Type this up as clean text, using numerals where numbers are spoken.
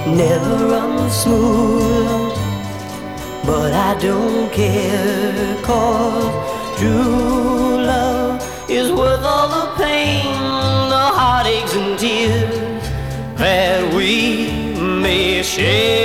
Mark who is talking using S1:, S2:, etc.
S1: never runs smooth, but I don't care, 'cause true love is worth all the pain, the heartaches and tears that we may share.